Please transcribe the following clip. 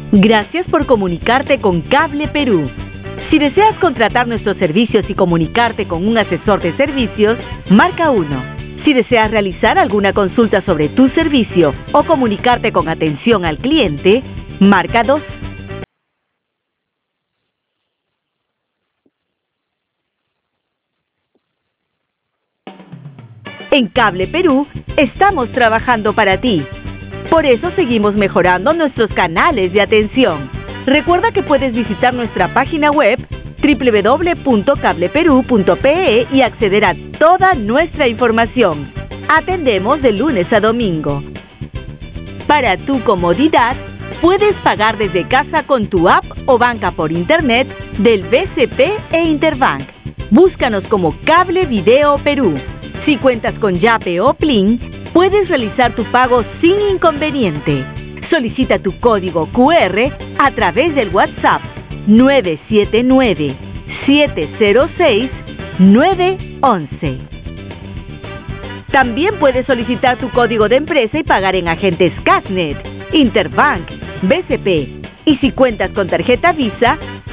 Gracias por comunicarte con Cable Perú. Si deseas contratar nuestros servicios y comunicarte con un asesor de servicios, marca 1. Si deseas realizar alguna consulta sobre tu servicio o comunicarte con atención al cliente, marca 2. En Cable Perú estamos trabajando para ti. Por eso seguimos mejorando nuestros canales de atención. Recuerda que puedes visitar nuestra página web www.cableperu.pe y acceder a toda nuestra información. Atendemos de lunes a domingo. Para tu comodidad, puedes pagar desde casa con tu app o banca por internet del BCP e Interbank. Búscanos como Cable Video Perú. Si cuentas con Yape o Plin, puedes realizar tu pago sin inconveniente. Solicita tu código QR a través del WhatsApp 979-706-911. También puedes solicitar tu código de empresa y pagar en agentes Casnet, Interbank, BCP. Y si cuentas con tarjeta Visa,